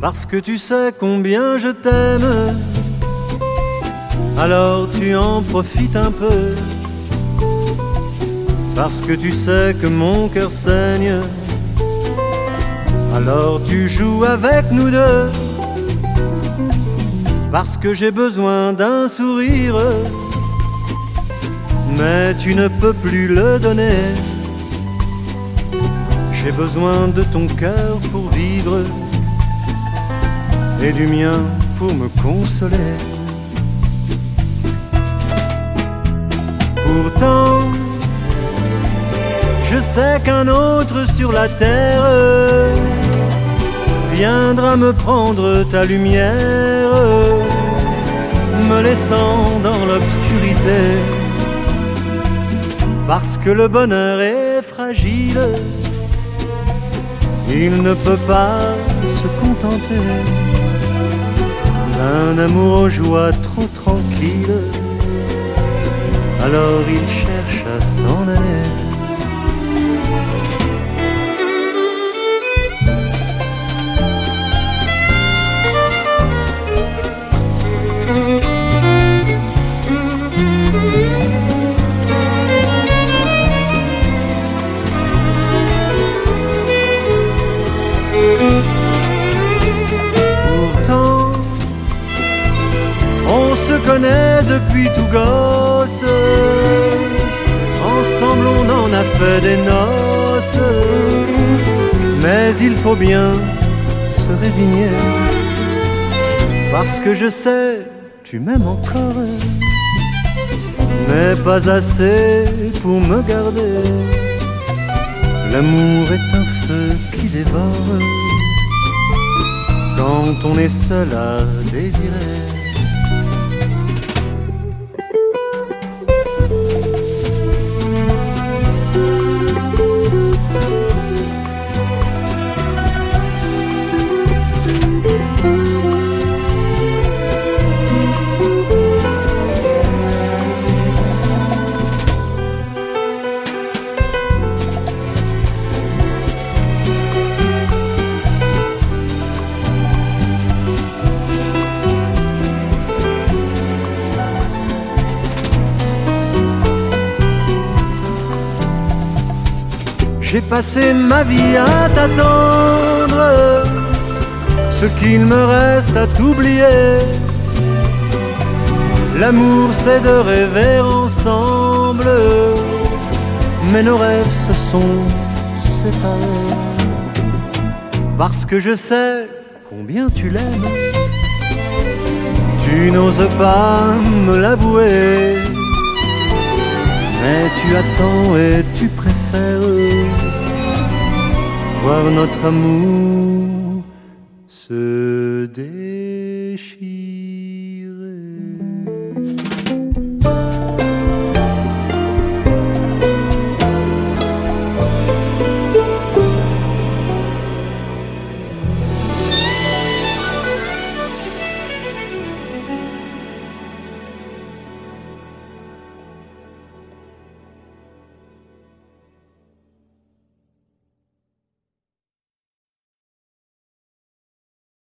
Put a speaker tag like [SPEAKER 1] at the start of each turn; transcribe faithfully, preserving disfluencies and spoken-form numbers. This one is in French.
[SPEAKER 1] Parce que tu sais combien je t'aime, alors tu en profites un peu. Parce que tu sais que mon cœur saigne, alors tu joues avec nous deux. Parce que j'ai besoin d'un sourire, mais tu ne peux plus le donner. J'ai besoin de ton cœur pour vivre et du mien pour me consoler. Pourtant, je sais qu'un autre sur la terre viendra me prendre ta lumière, me laissant dans l'obscurité. Parce que le bonheur est fragile, il ne peut pas se contenter d'un amour aux joies trop tranquille, alors il cherche à s'en aller. Pourtant, on se connaît depuis tout gosse, ensemble on en a fait des noces, mais il faut bien se résigner, parce que je sais, tu m'aimes encore, mais pas assez pour me garder. L'amour est un feu qui dévore quand on est seul à désirer. J'ai passé ma vie à t'attendre, ce qu'il me reste à t'oublier. L'amour c'est de rêver ensemble, mais nos rêves se sont séparés. Parce que je sais combien tu l'aimes, tu n'oses pas me l'avouer, mais tu attends et tu préfères voir notre amour se déchirer.